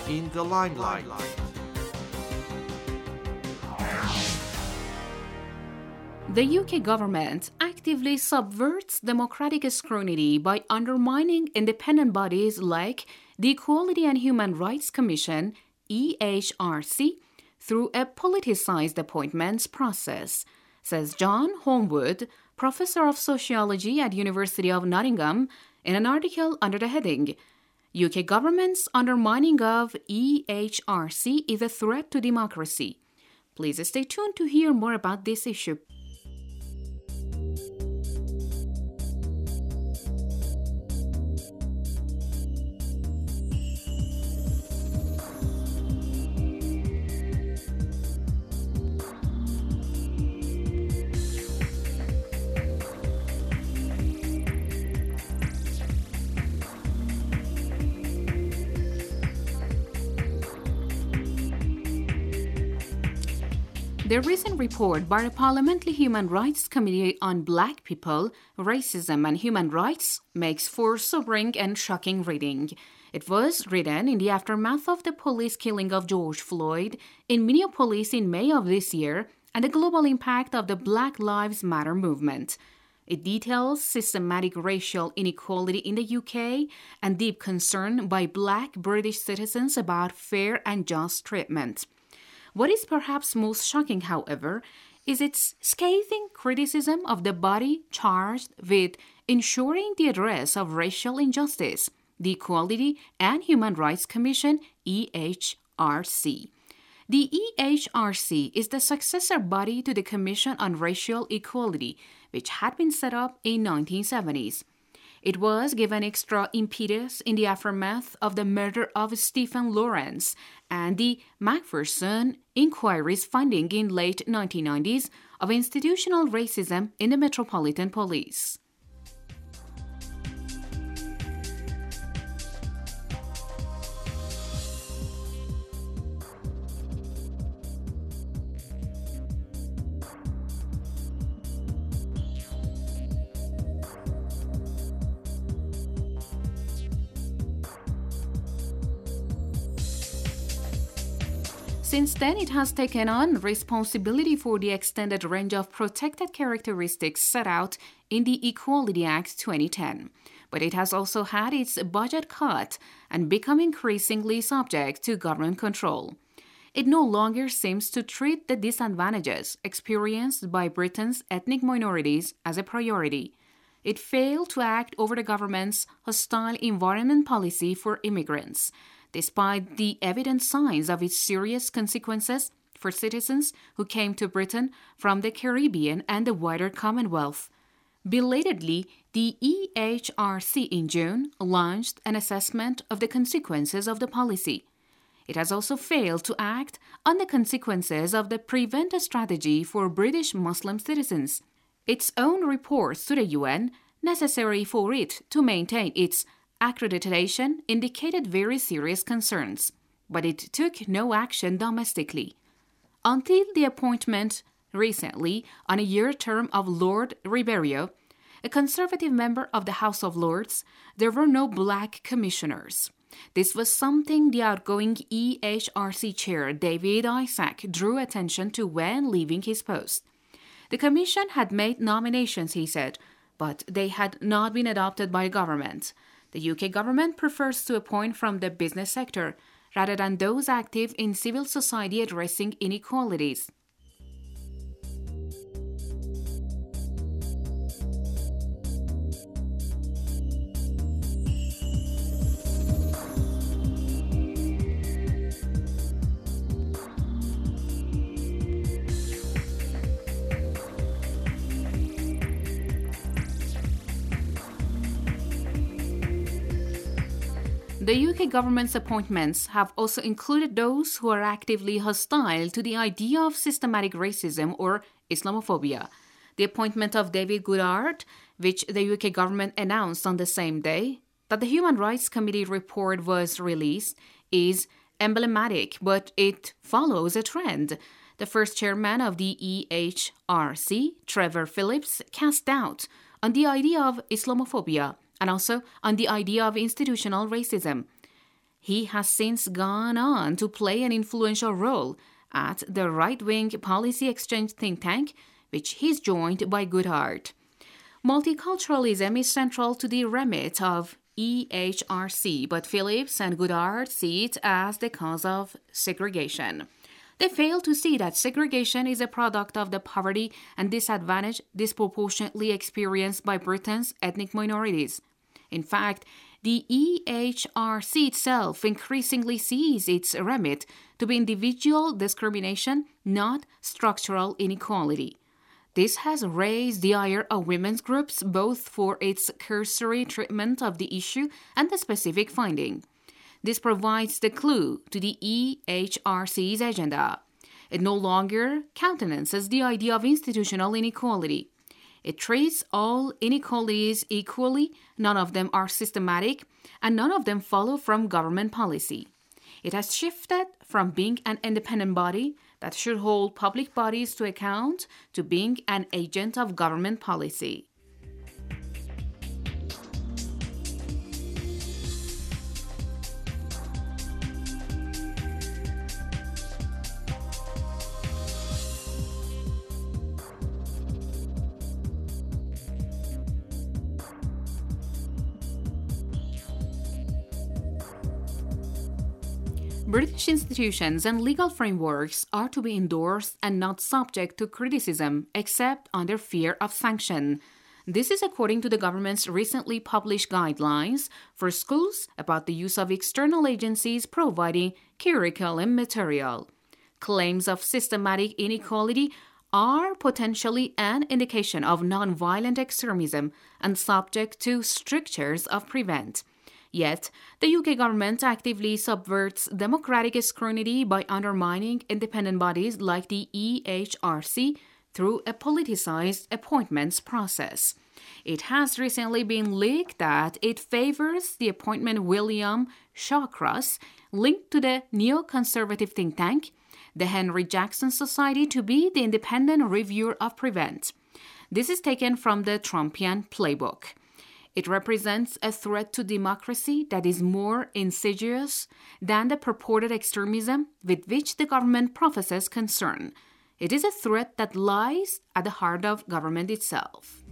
in the limelight. The UK government actively subverts democratic scrutiny by undermining independent bodies like the Equality and Human Rights Commission, EHRC, through a politicized appointments process, says John Holmwood, professor of sociology at University of Nottingham, in an article under the heading UK government's undermining of EHRC is a threat to democracy. Please stay tuned to hear more about this issue. The recent report by the Parliamentary Human Rights Committee on Black People, Racism and Human Rights makes for sobering and shocking reading. It was written in the aftermath of the police killing of George Floyd in Minneapolis in May of this year and the global impact of the Black Lives Matter movement. It details systematic racial inequality in the UK and deep concern by Black British citizens about fair and just treatment. What is perhaps most shocking, however, is its scathing criticism of the body charged with ensuring the redress of racial injustice, the Equality and Human Rights Commission, EHRC. The EHRC is the successor body to the Commission on Racial Equality, which had been set up in 1970s. It was given extra impetus in the aftermath of the murder of Stephen Lawrence and the Macpherson inquiry's finding in late 1990s of institutional racism in the Metropolitan Police. Since then, it has taken on responsibility for the extended range of protected characteristics set out in the Equality Act 2010. But it has also had its budget cut and become increasingly subject to government control. It no longer seems to treat the disadvantages experienced by Britain's ethnic minorities as a priority. It failed to act over the government's hostile environment policy for immigrants, despite the evident signs of its serious consequences for citizens who came to Britain from the Caribbean and the wider Commonwealth. Belatedly, the EHRC in June launched an assessment of the consequences of the policy. It has also failed to act on the consequences of the Prevent strategy for British Muslim citizens, its own reports to the UN, necessary for it to maintain its accreditation, indicated very serious concerns, but it took no action domestically. Until the appointment recently on a year term of Lord Ribeiro, a Conservative member of the House of Lords, there were no Black commissioners. This was something the outgoing EHRC chair David Isaac drew attention to when leaving his post. The commission had made nominations, he said, but they had not been adopted by the government. The UK government prefers to appoint from the business sector rather than those active in civil society addressing inequalities. The UK government's appointments have also included those who are actively hostile to the idea of systematic racism or Islamophobia. The appointment of David Goodhart, which the UK government announced on the same day that the Human Rights Committee report was released, is emblematic, but it follows a trend. The first chairman of the EHRC, Trevor Phillips, cast doubt on the idea of Islamophobia and also on the idea of institutional racism. He has since gone on to play an influential role at the right-wing policy exchange think tank, which he's joined by Goodhart. Multiculturalism is central to the remit of EHRC, but Phillips and Goodhart see it as the cause of segregation. They fail to see that segregation is a product of the poverty and disadvantage disproportionately experienced by Britain's ethnic minorities. In fact, the EHRC itself increasingly sees its remit to be individual discrimination, not structural inequality. This has raised the ire of women's groups both for its cursory treatment of the issue and the specific finding. This provides the clue to the EHRC's agenda. It no longer countenances the idea of institutional inequality. It treats all inequalities equally, none of them are systematic, and none of them follow from government policy. It has shifted from being an independent body that should hold public bodies to account to being an agent of government policy. British institutions and legal frameworks are to be endorsed and not subject to criticism, except under fear of sanction. This is according to the government's recently published guidelines for schools about the use of external agencies providing curriculum material. Claims of systematic inequality are potentially an indication of nonviolent extremism and subject to strictures of prevent. Yet, the UK government actively subverts democratic scrutiny by undermining independent bodies like the EHRC through a politicized appointments process. It has recently been leaked that it favors the appointment William Shawcross, linked to the neoconservative think tank, the Henry Jackson Society, to be the independent reviewer of Prevent. This is taken from the Trumpian playbook. It represents a threat to democracy that is more insidious than the purported extremism with which the government professes concern. It is a threat that lies at the heart of government itself.